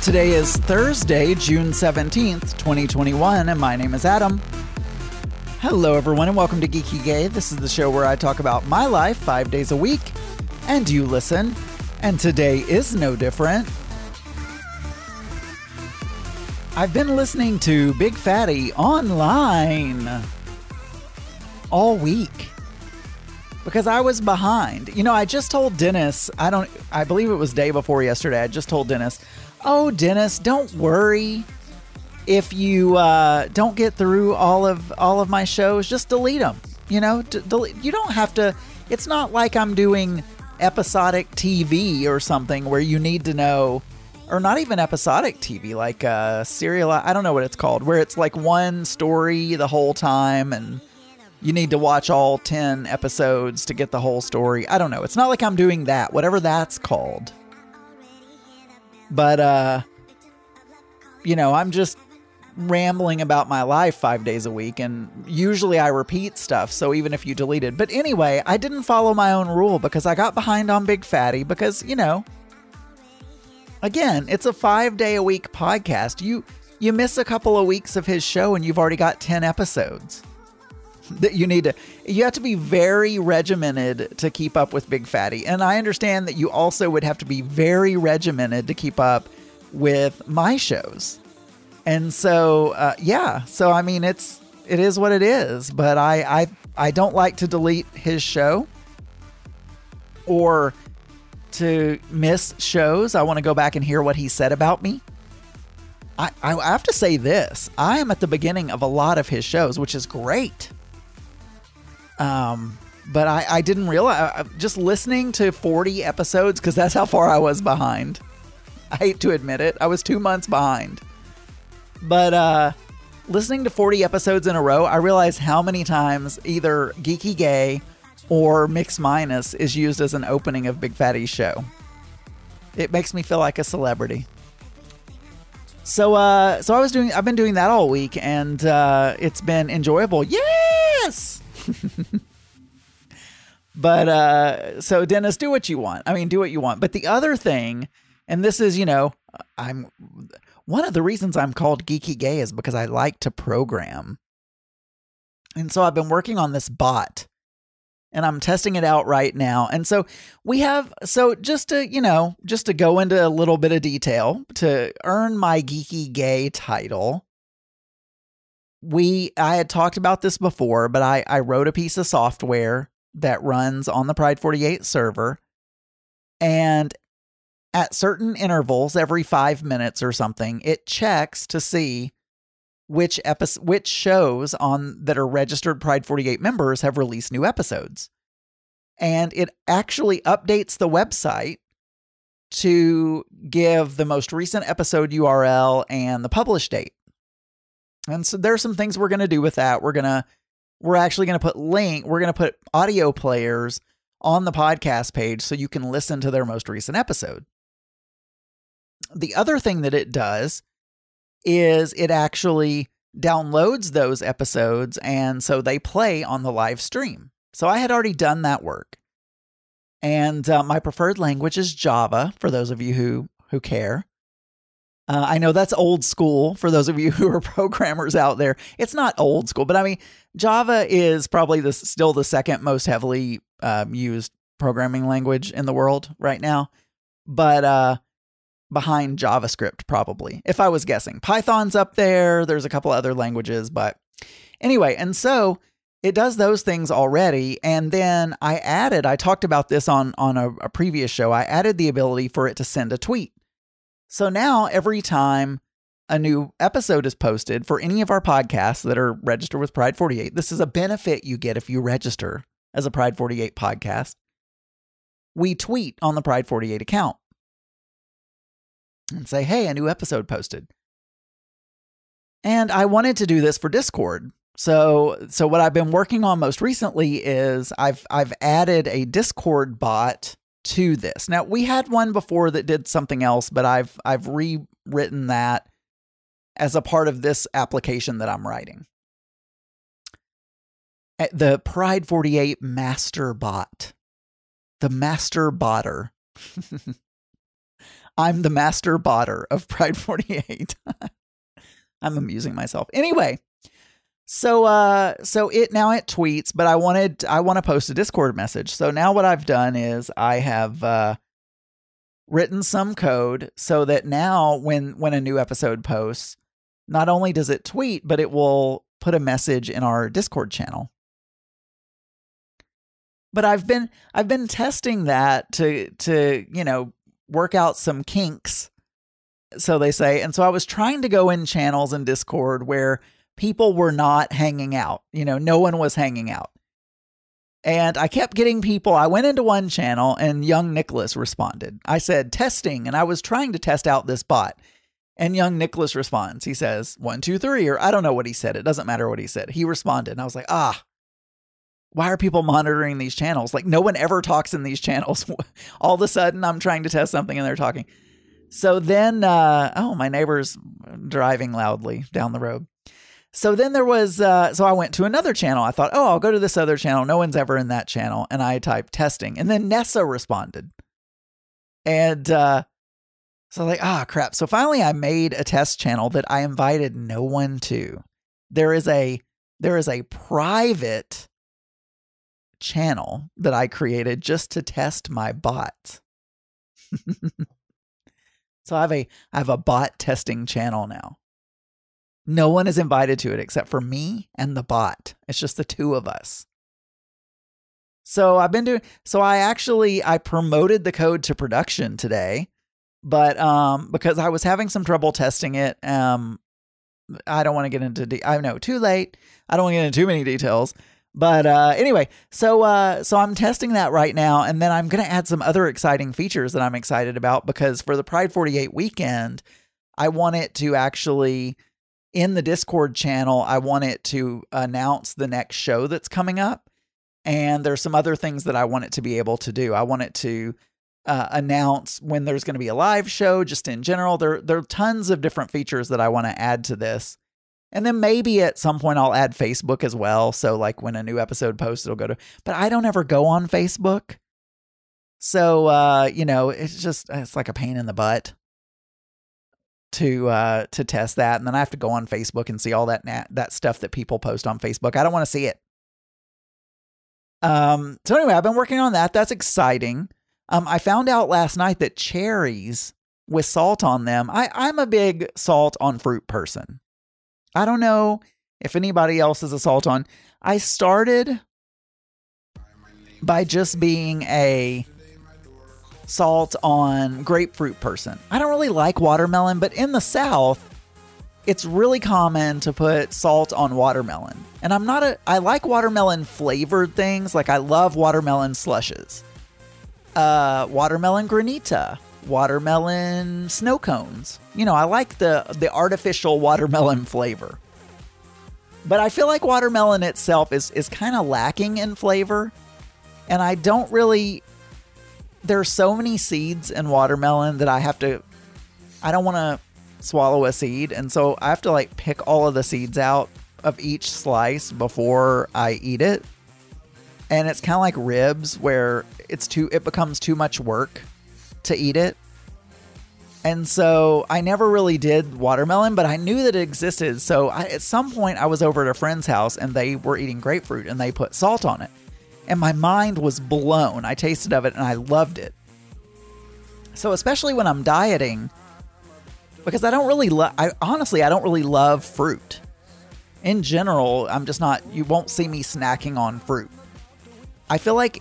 Today is Thursday, June 17th, 2021, and my name is Adam. Hello, everyone, and welcome to Geeky Gay. This is the show where I talk about my life 5 days a week, and you listen, and today is no different. I've been listening to Big Fatty online all week because I was behind. You know, I just told Dennis, I believe it was day before yesterday, I just told Dennis, oh, Dennis, don't worry if you don't get through all of my shows. Just delete them. You know, you don't have to. It's not like I'm doing episodic TV or something where you need to know, or not even episodic TV, like serial. I don't know what it's called, where it's like one story the whole time and you need to watch all 10 episodes to get the whole story. I don't know. It's not like I'm doing that, whatever that's called. But, you know, I'm just rambling about my life 5 days a week, and usually I repeat stuff, so even if you deleted. But anyway, I didn't follow my own rule because I got behind on Big Fatty because, you know, again, it's a 5 day a week podcast. You miss a couple of weeks of his show and you've already got 10 episodes that you have to be very regimented to keep up with Big Fatty. And I understand that you also would have to be very regimented to keep up with my shows. And so, so I mean, it is what it is, but I don't like to delete his show or to miss shows. I want to go back and hear what he said about me. I have to say this, I am at the beginning of a lot of his shows, which is great. But I didn't realize, just listening to 40 episodes, because that's how far I was behind. I hate to admit it. I was 2 months behind. But listening to 40 episodes in a row, I realized how many times either Geeky Gay or Mix Minus is used as an opening of Big Fatty's show. It makes me feel like a celebrity. So I've been doing that all week, and it's been enjoyable. Yes! But so Dennis, do what you want. I mean, do what you want. But the other thing, and this is, you know, one of the reasons I'm called Geeky Gay is because I like to program. And so I've been working on this bot, and I'm testing it out right now. And so just to go into a little bit of detail to earn my Geeky Gay title, I had talked about this before, but I wrote a piece of software that runs on the Pride 48 server, and at certain intervals, every 5 minutes or something, it checks to see which shows that are registered Pride 48 members have released new episodes. And it actually updates the website to give the most recent episode URL and the publish date. And so there's some things we're going to do with that. We're actually going to put audio players on the podcast page so you can listen to their most recent episode. The other thing that it does is it actually downloads those episodes, and so they play on the live stream. So I had already done that work. And my preferred language is Java, for those of you who care. I know that's old school for those of you who are programmers out there. It's not old school, but I mean, Java is probably still the second most heavily used programming language in the world right now. But behind JavaScript, probably, if I was guessing. Python's up there. There's a couple other languages, but anyway, and so it does those things already. And then I talked about this on a previous show. I added the ability for it to send a tweet. So now every time a new episode is posted for any of our podcasts that are registered with Pride 48, this is a benefit you get if you register as a Pride 48 podcast. We tweet on the Pride 48 account and say, hey, a new episode posted. And I wanted to do this for Discord. So what I've been working on most recently is I've added a Discord bot to this. Now, we had one before that did something else, but I've rewritten that as a part of this application that I'm writing. The Pride 48 Master Bot. The Master Botter. I'm the master botter of Pride 48. I'm amusing myself. Anyway, so it tweets, but I want to post a Discord message. So now what I've done is I have written some code so that now when a new episode posts, not only does it tweet, but it will put a message in our Discord channel. But I've been testing that to work out some kinks, so they say. And so I was trying to go in channels in Discord where people were not hanging out. No one was hanging out. And I kept getting people. I went into one channel and young Nicholas responded. I said testing, and I was trying to test out this bot. And young Nicholas responds. He says 1, 2, 3, or I don't know what he said. It doesn't matter what he said. He responded, and I was like, why are people monitoring these channels? Like, no one ever talks in these channels. All of a sudden, I'm trying to test something and they're talking. So then, my neighbor's driving loudly down the road. So then there was, so I went to another channel. I thought, I'll go to this other channel. No one's ever in that channel. And I typed testing. And then Nessa responded. And so like, crap. So finally I made a test channel that I invited no one to. There is a private channel that I created just to test my bot. So I have a bot testing channel now. No one is invited to it except for me and the bot. It's just the two of us. So I promoted the code to production today, but because I was having some trouble testing it, I don't want to get into I know too late. I don't want to get into too many details. But anyway, so I'm testing that right now, and then I'm going to add some other exciting features that I'm excited about, because for the Pride 48 weekend, I want it to actually, in the Discord channel, I want it to announce the next show that's coming up, and there's some other things that I want it to be able to do. I want it to announce when there's going to be a live show, just in general. There are tons of different features that I want to add to this. And then maybe at some point I'll add Facebook as well. So like when a new episode posts, it'll go to, but I don't ever go on Facebook. So, it's like a pain in the butt to test that. And then I have to go on Facebook and see all that stuff that people post on Facebook. I don't want to see it. So anyway, I've been working on that. That's exciting. I found out last night that cherries with salt on them, I'm a big salt on fruit person. I don't know if anybody else is a salt on. I started by just being a salt on grapefruit person. I don't really like watermelon, but in the South, it's really common to put salt on watermelon. And I like watermelon flavored things. Like I love watermelon slushes. Watermelon granita. Watermelon snow cones. I like the artificial watermelon flavor. But I feel like watermelon itself is kind of lacking in flavor. And I don't really... There's so many seeds in watermelon that I don't want to swallow a seed. And so I have to like pick all of the seeds out of each slice before I eat it. And it's kind of like ribs where it becomes too much work to eat it. And so I never really did watermelon, but I knew that it existed. So at some point I was over at a friend's house and they were eating grapefruit and they put salt on it. And my mind was blown. I tasted of it and I loved it. So especially when I'm dieting, because I don't really love fruit. In general, you won't see me snacking on fruit. I feel like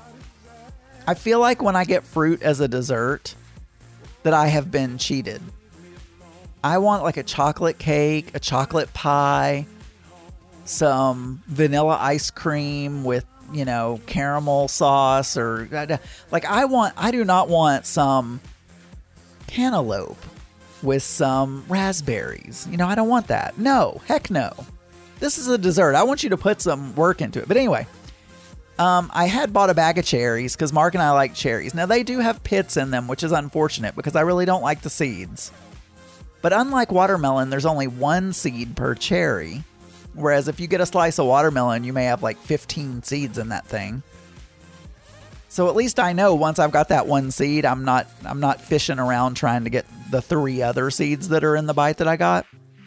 when I get fruit as a dessert, that I have been cheated. I want like a chocolate cake, a chocolate pie, some vanilla ice cream with, caramel sauce, or like I do not want some cantaloupe with some raspberries. I don't want that. No, heck no. This is a dessert. I want you to put some work into it. But anyway, I had bought a bag of cherries because Mark and I like cherries. Now, they do have pits in them, which is unfortunate because I really don't like the seeds. But unlike watermelon, there's only one seed per cherry. Whereas if you get a slice of watermelon, you may have like 15 seeds in that thing. So at least I know once I've got that one seed, I'm not fishing around trying to get the 3 other seeds that are in the bite that I got.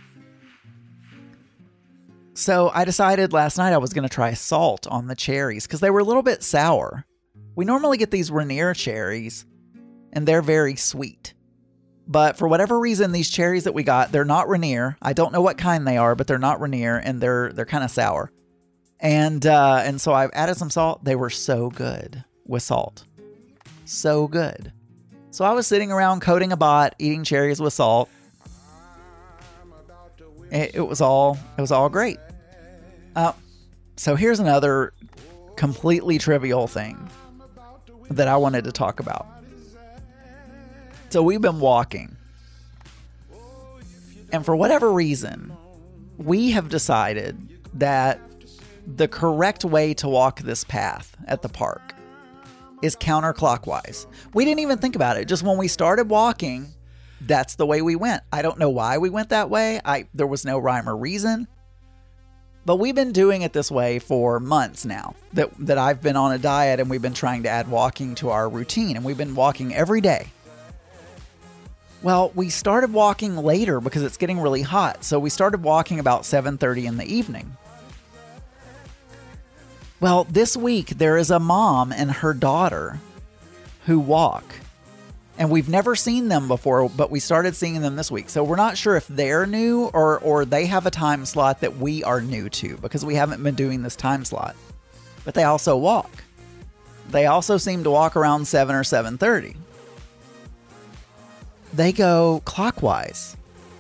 So I decided last night I was going to try salt on the cherries because they were a little bit sour. We normally get these Rainier cherries, and they're very sweet. But for whatever reason, these cherries that we got, they're not Rainier. I don't know what kind they are, but they're not Rainier, and they're kind of sour. And so I've added some salt. They were so good with salt. So good. So I was sitting around coding a bot, eating cherries with salt. It was all great. So here's another completely trivial thing that I wanted to talk about. So we've been walking, and for whatever reason, we have decided that the correct way to walk this path at the park is counterclockwise. We didn't even think about it. Just when we started walking, that's the way we went. I don't know why we went that way. There was no rhyme or reason. But we've been doing it this way for months now. That I've been on a diet and we've been trying to add walking to our routine. And we've been walking every day. Well, we started walking later because it's getting really hot. So we started walking about 7:30 in the evening. Well, this week there is a mom and her daughter who walk. And we've never seen them before, but we started seeing them this week. So we're not sure if they're new or they have a time slot that we are new to because we haven't been doing this time slot. But they also walk. They also seem to walk around 7 or 7:30. They go clockwise.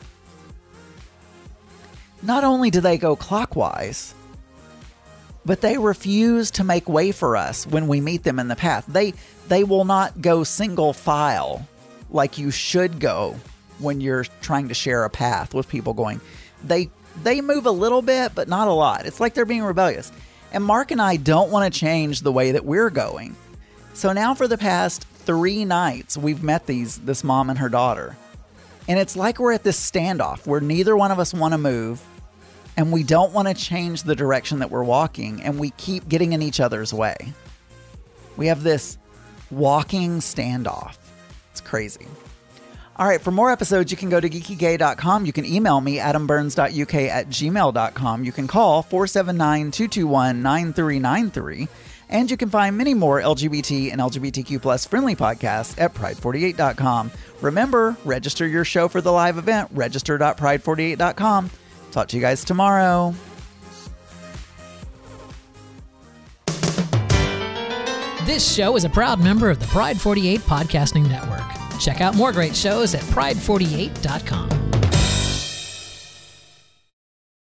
Not only do they go clockwise, but they refuse to make way for us when we meet them in the path. They will not go single file like you should go when you're trying to share a path with people going. They move a little bit, but not a lot. It's like they're being rebellious. And Mark and I don't want to change the way that we're going. So now for the past 3 nights, we've met this mom and her daughter. And it's like we're at this standoff where neither one of us want to move. And we don't want to change the direction that we're walking, and we keep getting in each other's way. We have this walking standoff. It's crazy. All right, for more episodes, you can go to geekygay.com. You can email me, adamburns.uk@gmail.com. You can call 479-221-9393. And you can find many more LGBT and LGBTQ plus friendly podcasts at pride48.com. Remember, register your show for the live event, register.pride48.com. Talk to you guys tomorrow. This show is a proud member of the Pride 48 Podcasting Network. Check out more great shows at pride48.com.